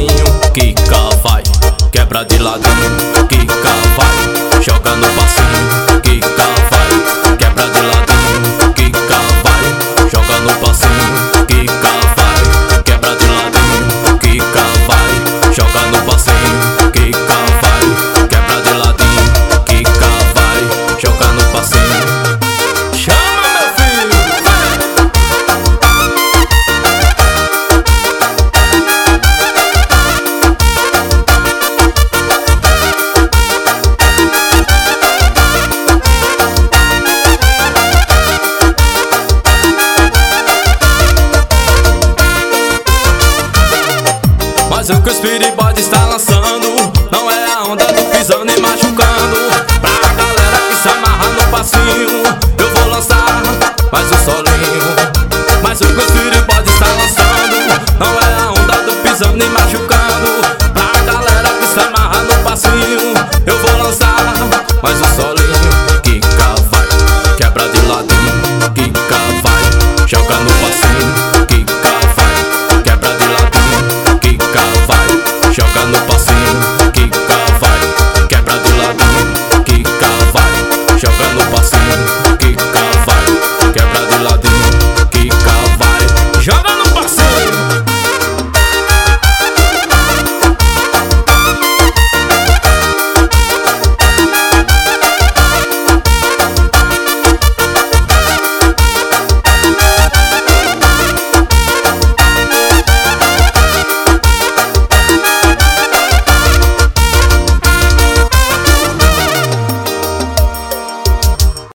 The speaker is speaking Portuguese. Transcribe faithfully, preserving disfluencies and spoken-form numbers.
passinho, quica vai, quebra de ladinho, quica vai, joga no passinho, quica vai, quebra de ladinho, quica vai, joga no passinho, quica vai, quebra de ladinho, quica vai, joga no passinho, quica vai, quebra de ladinho, quica vai, joga no passinho. Chama, meu filho! Mas o que o Spirit está lançando não é a onda do pisando e machucando. Pra galera que se amarra no passinho, eu vou lançar mais um solinho. Mas o que o